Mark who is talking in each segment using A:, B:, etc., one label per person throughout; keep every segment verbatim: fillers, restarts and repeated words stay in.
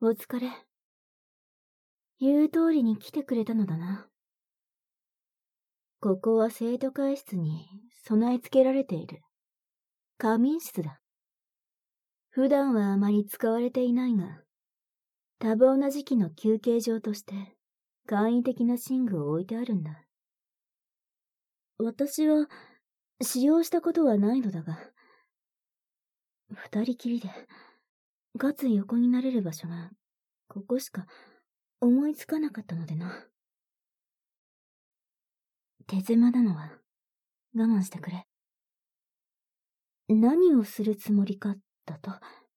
A: お疲れ。言う通りに来てくれたのだな。ここは生徒会室に備え付けられている仮眠室だ。普段はあまり使われていないが、多忙な時期の休憩場として簡易的な寝具を置いてあるんだ。私は使用したことはないのだが、二人きりでかつ横になれる場所がここしか思いつかなかったのでな。手狭なのは我慢してくれ。何をするつもりかだと。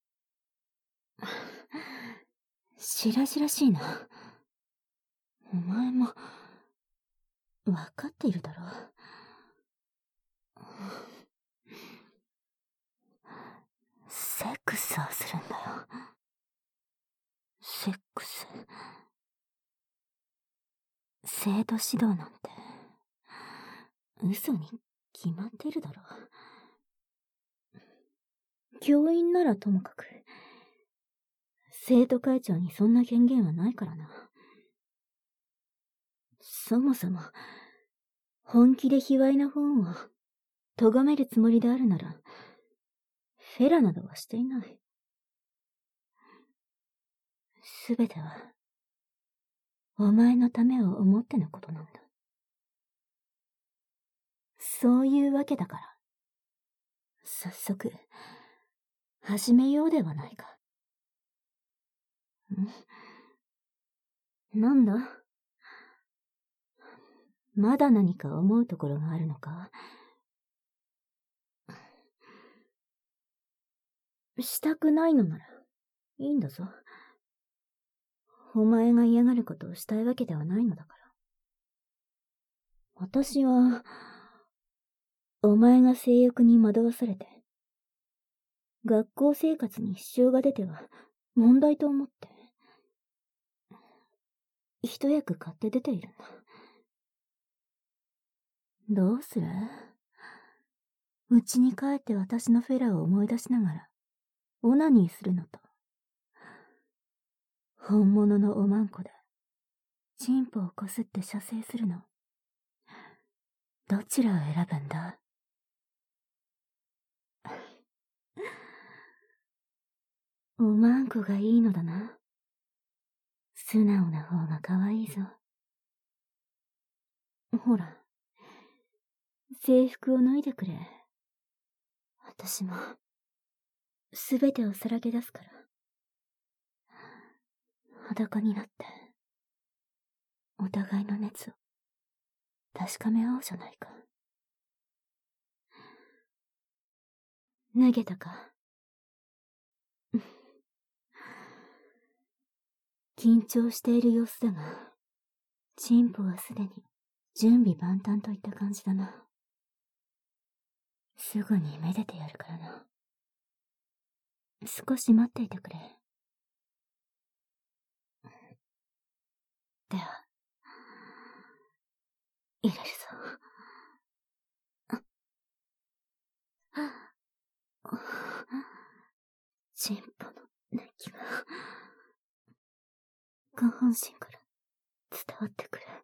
A: しらじらしいな。お前もわかっているだろう。セックスをするんだよ。セックス。生徒指導なんて嘘に決まっているだろう。教員ならともかく、生徒会長にそんな権限はないからな。そもそも本気で卑猥な本を咎めるつもりであるなら、フェラなどはしていない。すべてはお前のためを思ってのことなんだ。そういうわけだから、早速始めようではないか。ん？なんだ？まだ何か思うところがあるのか？したくないのならいいんだぞ。お前が嫌がることをしたいわけではないのだから。私は、お前が性欲に惑わされて、学校生活に支障が出ては問題と思って、一役買って出ているんだ。どうする？家に帰って私のフェラを思い出しながら、オナニーするのと、本物のおまんこで、チンポをこすって射精するの。どちらを選ぶんだ？おまんこがいいのだな。素直な方が可愛いぞ。ほら、制服を脱いでくれ。私も、すべてをさらけ出すから。裸になって、お互いの熱を確かめ合おうじゃないか。脱げたか？緊張している様子だが、チンポはすでに準備万端といった感じだな。すぐにめでてやるからな。少し待っていてくれ。では、入れるぞ。チンポの熱気が下半身から伝わってくる。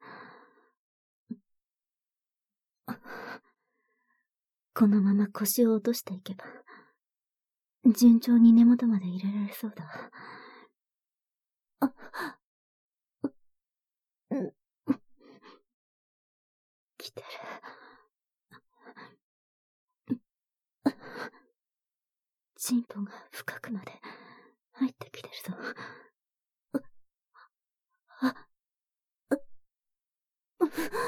A: このまま腰を落としていけば、順調に根元まで入れられそうだ。あ、う、う、来てる。チンポが深くまで入ってきてるぞ。あ、う、う、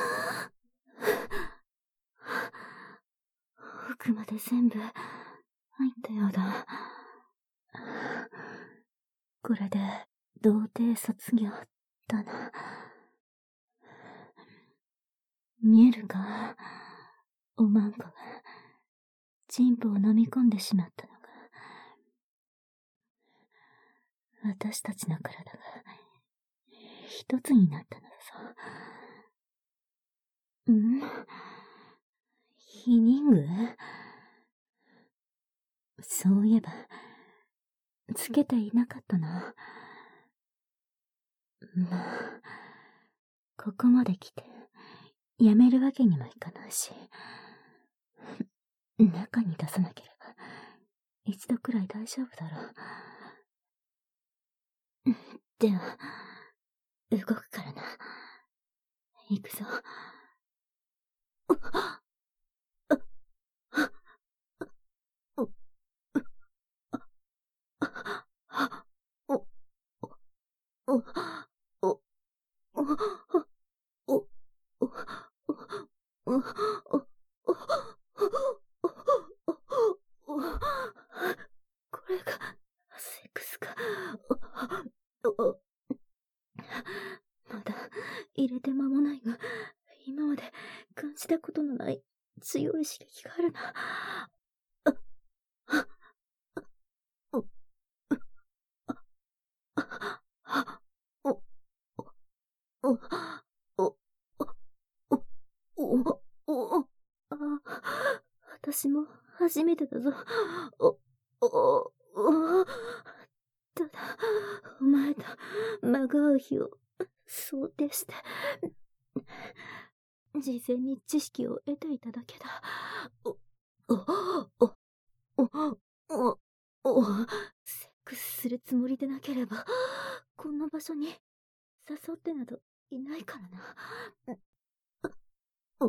A: 奥まで全部入ったようだ。これで童貞卒業だな。見えるか？おまんこがチンポを飲み込んでしまったのが、私たちの体が一つになったのだぞ。ん？避妊具？そういえば、つけていなかったな。 まあ、ここまで来て、やめるわけにもいかないし、中に出さなければ、一度くらい大丈夫だろう。では、動くからな。行くぞ。これがセックスか。まだ入れて間もないが、今まで感じたことのない強い刺激があるな。私も初めてだぞ。お、お、お、ただ、お前とまがう日を想定して、事前に知識を得ていただけだ。お、お、お、お、お、お、セックスするつもりでなければ、こんな場所に誘ってなどいないからな。お、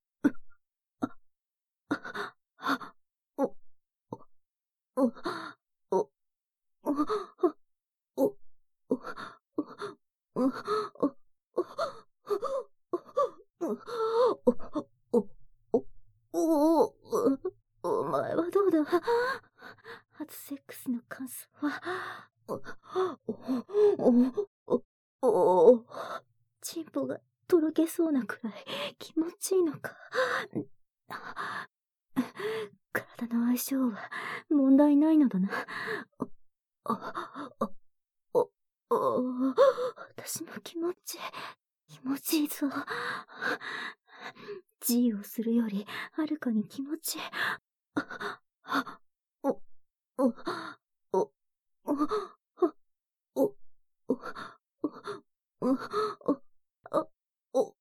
A: お、お、お、お、お、お前はどうだ？初セックスの感想は、お、お、お、チンポがとろけそうなくらい気持ちいいのか。体の相性は問題ないのだな。お、お、お、お、私も気持ち、気持ちいいぞ。G をするよりはるかに気持ちいい。お、お、お、お、お、お、お、お、お、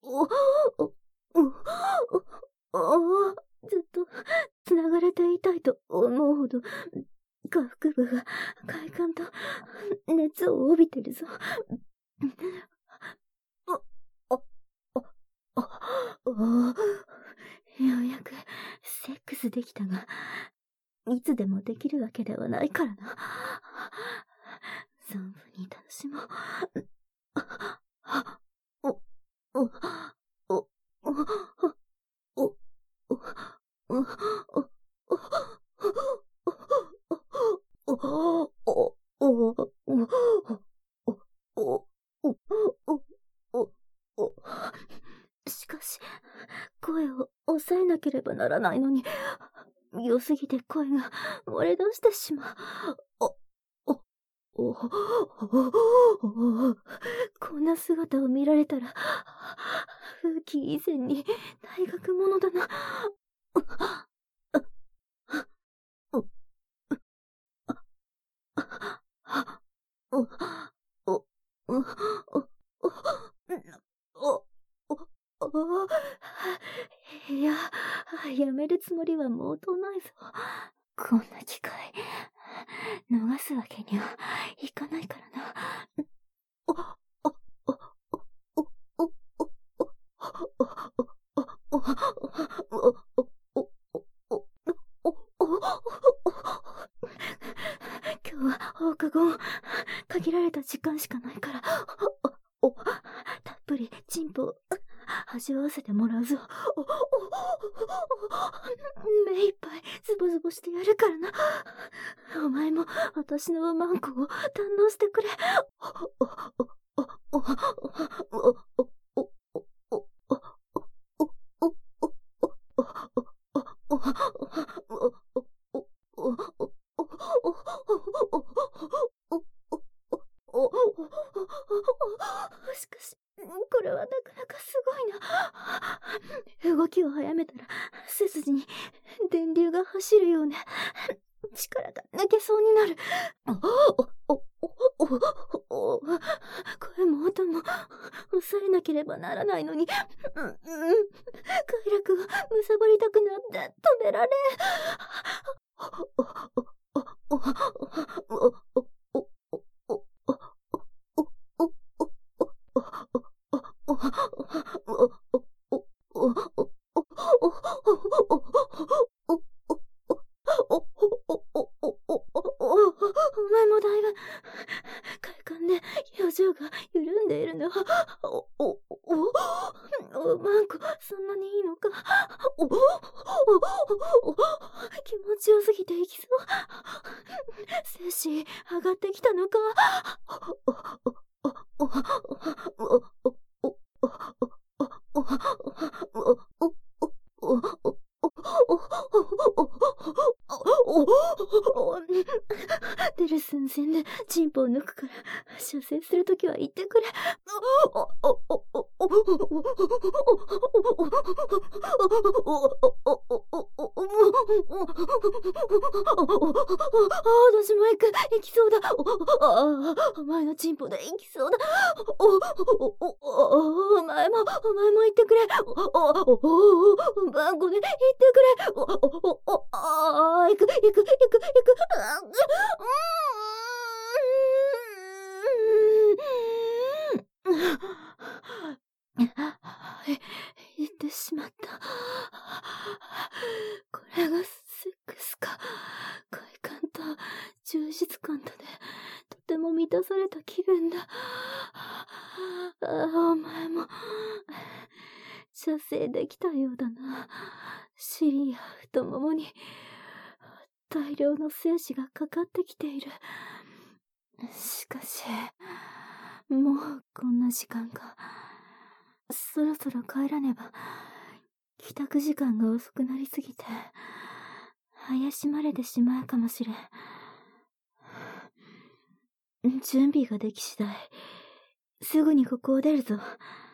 A: お、ずっと繋がれていたいと思うほど、下腹部が快感と熱を帯びてるぞ。お、お、お、お、ようやくセックスできたが、いつでもできるわけではないからな。存分に楽しもう。お、お、お、お、お、お、しかし、声を抑えなければならないのに、良すぎて声が漏れ出してしまう。お、お、お、こんな姿を見られたら、風紀以前に大学者だな。お、お、お、お、お、いや、やめるつもりは毛頭ないぞ。こんな機会、逃すわけにはいかないからな。お、お、お、お、お、お、今日は放課後、限られた時間しかないから、お、お、たっぷりチンポを味わわせてもらうぞ。お、お、目いっぱいズボズボしてやるからな。お前も私のマンコを堪能してくれ。お、お、お、お、お、お、お、しかし、これはなかなかすごいな。動きを早めたら、背筋に電流が走るような、力が抜けそうになる。お、お、お、お、お、声も抑えなければならないのに、うん、うん、快楽がむさぼりたくなって止められ。お前もだいぶ快感で表情が緩んでいるの。お、お、お、お、マンコ、そんなにいいのか。お、お、お、気持ちよすぎていきそう。精子上がってきたのか。出る寸前でチンポを抜くから射精するときは言ってくれ。私も行く。行きそうだ。お前のチンポで行きそうだ。お前も、お前も言ってくれ。バンコで言ってくれ。行く、行く、行く、行く。言ってしまった。これがセックスか。快感と充実感とでとても満たされた気分だ。お前も射精できたようだな。尻や太ももに大量の精子がかかってきている。しかし、もうこんな時間か。そろそろ帰らねば。帰宅時間が遅くなりすぎて、怪しまれてしまうかもしれん。準備ができ次第、すぐにここを出るぞ。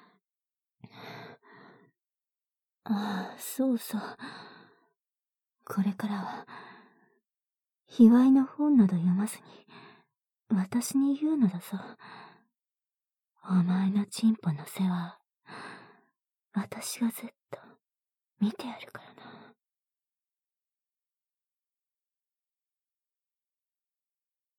A: ああ、そうそう。これからは、卑猥の本など読まずに、私に言うのだぞ。お前のチンポの世話、私がずっと見てやるからな。